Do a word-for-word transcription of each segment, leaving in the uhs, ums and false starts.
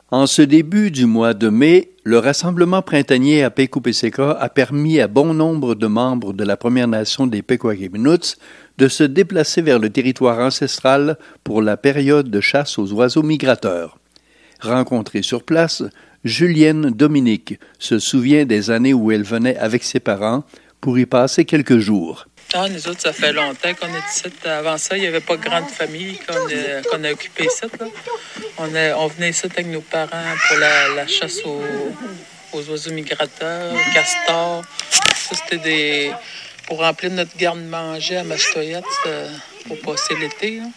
En ce début du mois de mai, le rassemblement printanier à Pekopeseka a permis à bon nombre de membres de la Première Nation des Pequawakaminuts de se déplacer vers le territoire ancestral pour la période de chasse aux oiseaux migrateurs. Rencontrée sur place, Julienne Dominique se souvient des années où elle venait avec ses parents pour y passer quelques jours. Ah, nous autres, ça fait longtemps qu'on est ici. Avant ça, il n'y avait pas de grande famille qu'on a, qu'on a occupé ici. Là. On, a, on venait ici avec nos parents pour la, la chasse aux, aux oiseaux migrateurs, aux castors. Ça, c'était des... pour remplir notre garde-manger à Mastoyette pour passer l'été. Là.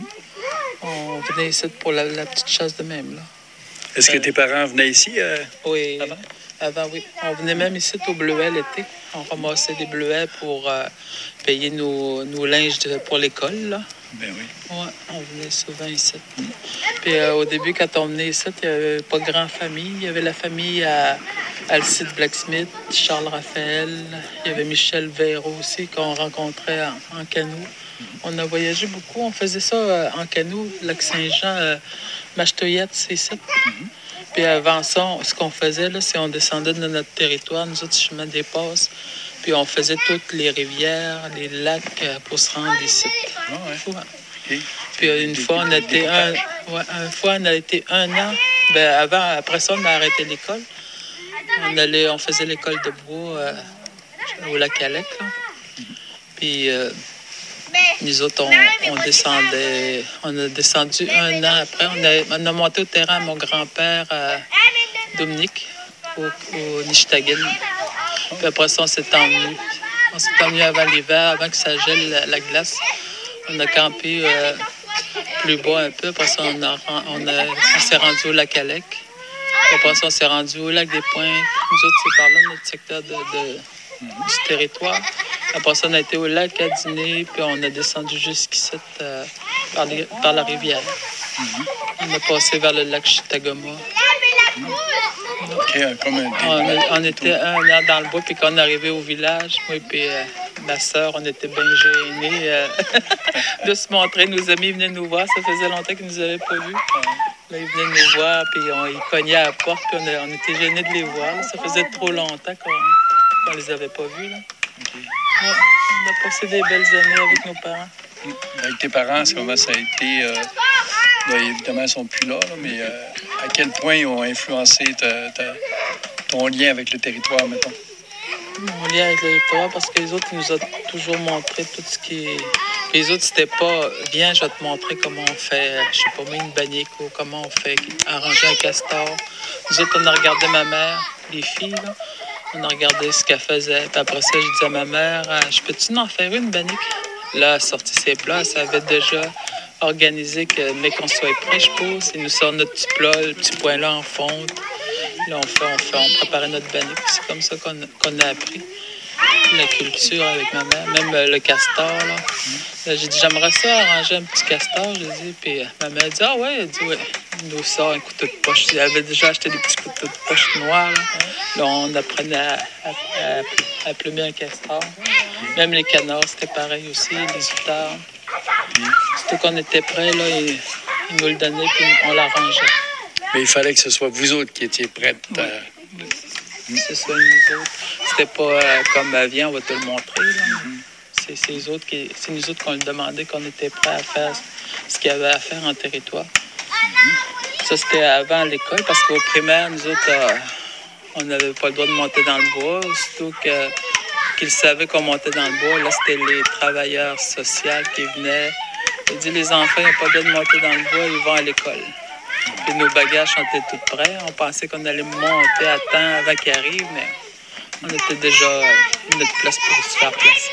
On venait ici pour la, la petite chasse de même. Là. Est-ce que tes parents venaient ici euh, oui, avant? Avant, oui. On venait même ici au bleuet l'été. On ramassait des bleuets pour euh, payer nos, nos linges de, pour l'école. Là. Ben oui. Ouais, on venait souvent ici. Puis euh, au début, quand on venait ici, il n'y avait pas de grande famille. Il y avait la famille à Alcide Blacksmith, Charles Raphaël. Il y avait Michel Véraud aussi qu'on rencontrait en, en canot. On a voyagé beaucoup. On faisait ça euh, en canot, Lac-Saint-Jean, euh, Mastoyette, c'est ça. Mm-hmm. Puis avant ça, ce qu'on faisait, là, c'est on descendait de notre territoire, nous autres, chemin des passes, puis on faisait toutes les rivières, les lacs euh, pour se rendre ici. Ah ouais. Ouais. Okay. Puis euh, une des, fois, on a été un, ouais, une fois, on a été un an. Ben, avant, après ça, on a arrêté l'école. On allait, on faisait l'école de bois euh, au lac Alec. Là. Puis euh, nous autres, on, on descendait, on a descendu un an après. On a, on a monté au terrain à mon grand-père, à Dominique, au, au Nishtagin. Puis après ça, on s'est emmené. On s'est emmené avant l'hiver, avant que ça gèle la, la glace. On a campé euh, plus bas un peu. Après ça, on, a, on, a, on s'est rendu au lac Alec. Puis après ça, on s'est rendu au lac des Pointes. Nous autres, c'est par là notre secteur de... de du territoire. Après ça, on a été au lac à dîner, puis on a descendu jusqu'ici euh, par, les, par la rivière. Mm-hmm. On a passé vers le lac Chitagoma. Mm-hmm. OK, comme un on, a, on était un an dans le bois, puis quand on est arrivé au village, moi et euh, ma soeur, on était bien gênés euh, de se montrer. Nos amis venaient nous voir, ça faisait longtemps qu'ils ne nous avaient pas vus. Là, ils venaient nous voir, puis on, ils cognaient à la porte, puis on, a, on était gênés de les voir. Là. Ça faisait trop longtemps qu'on On les avait pas vus, là. Okay. Ouais, on a passé des belles années avec nos parents. Avec tes parents, comment ça a été? Euh, là, évidemment, ils ne sont plus là, là mais euh, à quel point ils ont influencé ta, ta, ton lien avec le territoire, mettons? Mon lien avec le territoire, parce que les autres, ils nous ont toujours montré tout ce qui est... Les autres, c'était pas, viens, je vais te montrer comment on fait, je sais pas, une bannique ou comment on fait arranger un castor. Nous autres, on a regardé ma mère, les filles, là. On a regardé ce qu'elle faisait. Puis après ça, je disais à ma mère, je peux-tu en faire une bannique? Là, elle a sorti ses plats. Elle savait déjà organisé que, mais qu'on soit prêt, je pense. Il nous sort notre petit plat, le petit point-là en fonte. Là, on fait, on fait, on préparait notre bannique. C'est comme ça qu'on, qu'on a appris la culture avec ma mère. Même euh, le castor, là. Là, j'ai dit, j'aimerais ça arranger un petit castor, j'ai dit. Puis euh, ma mère a dit, ah ouais, elle dit, ouais. Il nous sort un couteau de poche. Elle avait déjà acheté des petits couteaux de poche noirs, là. Là, on apprenait à, à, à, à plumer un castor. Même les canards, c'était pareil aussi, les outards. Surtout qu'on était prêts, là, ils, ils nous le donnaient, puis on l'arrangeait. Mais il fallait que ce soit vous autres qui étiez prêtes. Oui. Euh... Mm. Ce soit nous autres. C'était pas euh, comme, euh, viens, on va te le montrer. Là. Mm. C'est, c'est, les autres qui, c'est nous autres qu'on lui demandait, qu'on était prêts à faire ce qu'il y avait à faire en territoire. Mm. Ça, c'était avant l'école, parce qu'au primaire, nous autres... Euh, on n'avait pas le droit de monter dans le bois. Aussitôt que, qu'ils savaient qu'on montait dans le bois, là, c'était les travailleurs sociaux qui venaient. Ils disaient, les enfants, ils n'ont pas le droit de monter dans le bois, ils vont à l'école. Puis nos bagages étaient tout prêts. On pensait qu'on allait monter à temps avant qu'ils arrivent, mais on était déjà à notre place pour se faire placer.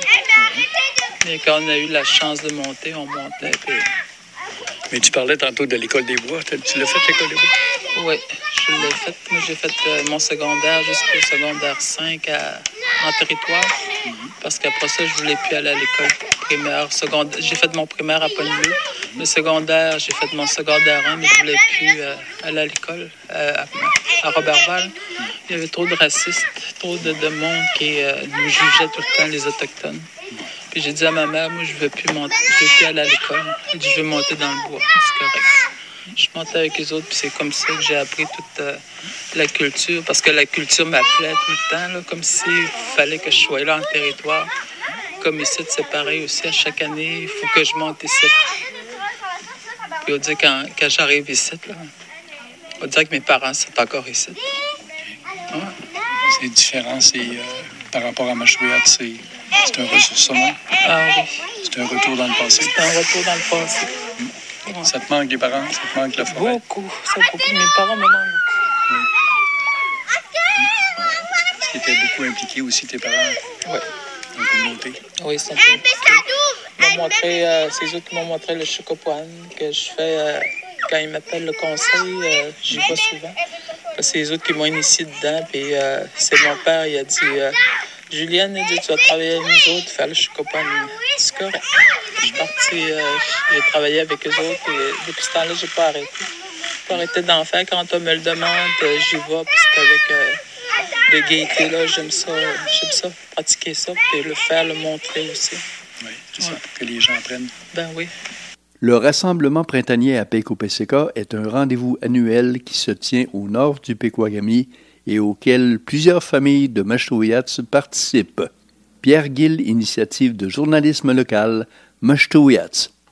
Mais quand on a eu la chance de monter, on montait. Puis... Mais tu parlais tantôt de l'école des bois. Tu l'as fait, l'école des bois? Oui, je l'ai faite. Moi, j'ai fait euh, mon secondaire jusqu'au secondaire cinq à, en territoire. Mm-hmm. Parce qu'après ça, je ne voulais plus aller à l'école primaire. Secondaire, j'ai fait mon primaire à Pointe-Bleue. Le secondaire, j'ai fait mon secondaire un, mais je ne voulais plus euh, aller à l'école euh, à, à Roberval. Il y avait trop de racistes, trop de, de monde qui euh, nous jugeait tout le temps, les Autochtones. Puis j'ai dit à ma mère, moi, je ne veux plus monter, je veux plus aller à l'école. Je veux monter dans le bois, c'est correct. Je montais avec les autres, puis c'est comme ça que j'ai appris toute euh, la culture, parce que la culture m'appelait tout le temps, là, comme s'il fallait que je sois là en territoire. Comme ici, c'est pareil aussi, à chaque année, il faut que je monte ici. Puis on dit quand, quand j'arrive ici, là, on dirait que mes parents sont encore ici. Ouais. C'est différent, c'est euh, par rapport à Mashweyat, c'est, c'est un ressourcement. Ah oui. C'est un retour dans le passé. C'est un retour dans le passé. Mm. Ouais. Ça te manque les parents, ça te manque la forêt. Beaucoup, ça beaucoup. Mes parents me manquent beaucoup. Oui. Est-ce qu'ils étaient beaucoup impliqués aussi, tes parents? Oui. Dans la communauté? Oui, ils sont impliqués. Ils m'ont montré, euh, c'est eux qui m'ont montré le chocopoine que je fais euh, quand ils m'appellent le conseil. Euh, j'y vais souvent. C'est les autres qui m'ont initié dedans. Puis euh, c'est mon père, il a dit euh, Julienne, il dit, tu vas travailler avec nous autres, faire le chocopoine. C'est correct. Je suis partie, euh, j'ai travaillé avec eux autres. Et depuis ce temps-là, j'ai pas arrêté. J'ai pas arrêté d'en faire. Quand on me le demande, euh, j'y vais. Puis c'est avec euh, de gaieté. Là, j'aime ça. J'aime ça, pratiquer ça. Puis le faire, le montrer aussi. Oui, c'est ouais. ça, pour que les gens apprennent. Ben oui. Le rassemblement printanier à Peko-Peceka est un rendez-vous annuel qui se tient au nord du Pequawagami et auquel plusieurs familles de Mashtowiats participent. Pierre Gill, initiative de journalisme local, Mashtowiats.